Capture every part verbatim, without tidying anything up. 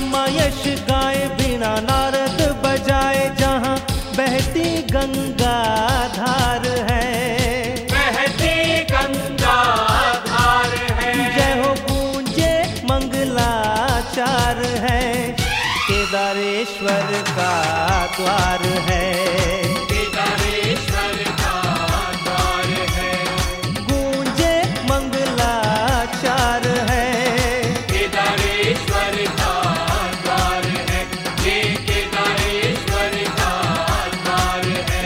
ब्रह्मा यश गाए बीना नारद बजाए, जहाँ बहती गंगा धार है, बहती गंगा धार है। जय हो गूंजे मंगलाचार है, केदारेश्वर का द्वार है, केदारेश्वर का द्वार है। गूंजे मंगलाचार है, केदारेश्वर का द्वार है, ये केदारेश्वर का द्वार है।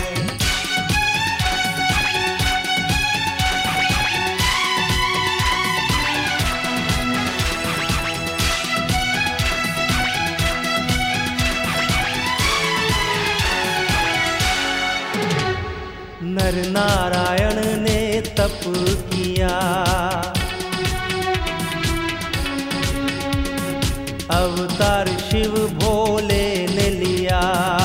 नर नारायण ने तप किया, अवतार शिव भोले ने लिया।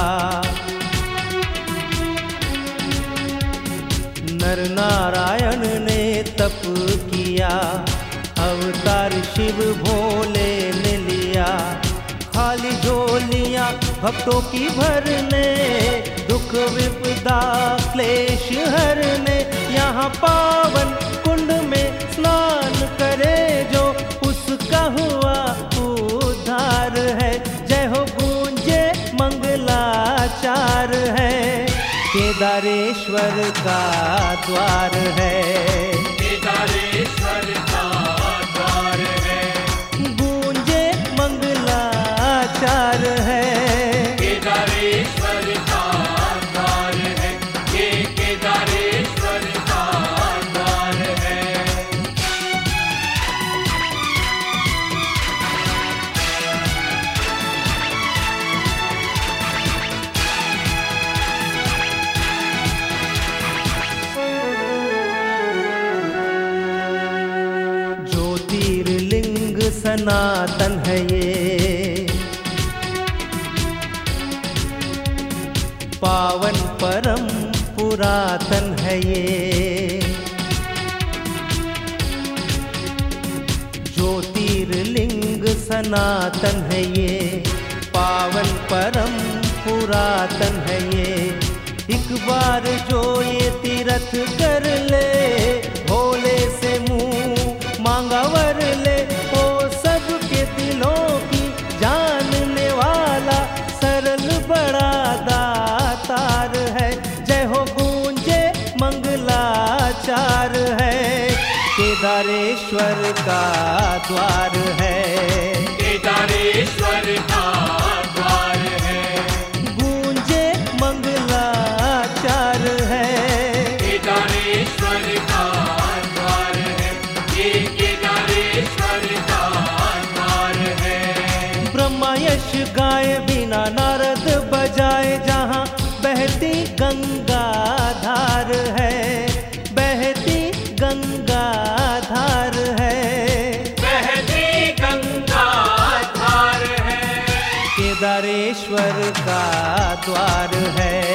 नर नारायण ने तप किया, अवतार शिव भोले ने लिया। खाली झोलियां भक्तों की भरने, दुख विपदा क्लेश हरने, यहाँ पावन कुंड में स्नान करे जो, उसका हुआ उद्धार है। जय हो गूंजे मंगलाचार है, केदारेश्वर का द्वार है, केदारेश्वर का द्वार है। गूंजे मंगलाचार है, केदारेश्वर का द्वार है, ये केदारेश्वर का द्वार है। ज्योतिर्लिंग सनातन है ये, पावन परम पुरातन है ये। ज्योतिर्लिंग सनातन है ये, पावन परम पुरातन है ये। एक बार जो ये तीर्थ कर ले, भोले से मुंह मांगा वर ले, ओ सबके दिलों की जानने वाला, सरल बड़ा दातार है। जय हो गूंजे मंगलाचार है, केदारेश्वर का द्वार है, केदारेश्वर का द्वार है। गूंजे मंगलाचार है, केदारेश्वर का द्वार है, ये केदारेश्वर का द्वार है। ब्रह्मा यश गाए बिना नारद बजाए, जहाँ बहती गंगा धार है, बहती गंगा धार है, बहती गंगा धार है। केदारेश्वर का द्वार है।